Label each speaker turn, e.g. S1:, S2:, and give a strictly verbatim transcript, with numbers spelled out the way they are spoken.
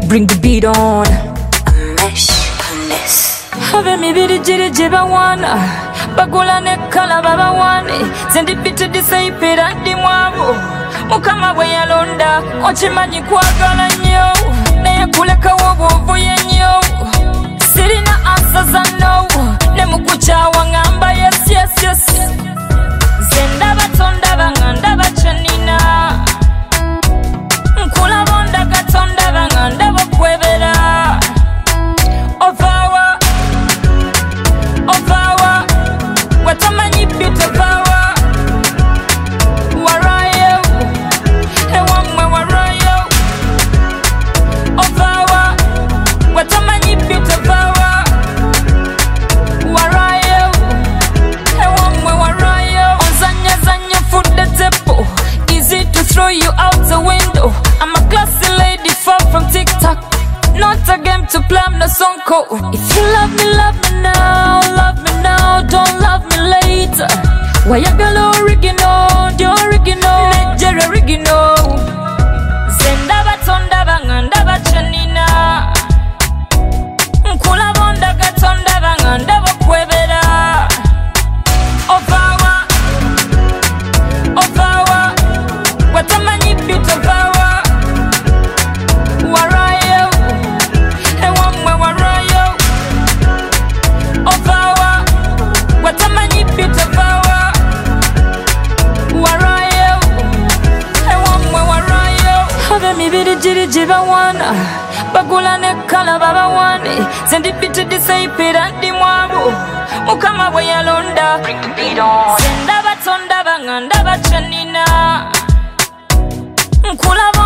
S1: bring the beat on. A mesh on this. Have me be the jiri jiba wana. Bagula ne kala baba wane. Sendi bitu disaipira di mwabu. Mukama we yalonda. Ochimanyi kwa gala nyo. Neye kuleka wobu ye nyo. Sirina answers I know. Nemukucha wangamba yes yes yes. Zenda batonda banganda bachanina. Nkula bonda gatonda banganda bokwebera. Ovawa Ovawa Watamanyi bit ovawa Warayo Ewamwe warayo Ovawa Watamanyi bit ovawa Warayo Ewamwe warayo Onzanya zanya food the tepo. Easy to throw you out the window. I'm a classy lady far from TikTok. Not a game to play, I'm no song code. If you love me, love me now. Love me now, don't love me later. Why you gonna original? The original Nigeria original. Zenda batonda banganda bachanina. Nkula bonda gatonda banganda bokwebera. Ovawa Ovawa Watamanyi bit ovawa Warayo Ewamwe warayo Ovawa Watamanyi bit ovawa Warayo Ewamwe warayo Have me be the jiri jiba wana. Bagula ne kala baba wane. Sendi bitu disaipira di mwabu. Mukama we yalonda. Bring the beat on. Senda batonda banganda bachanina. Nkula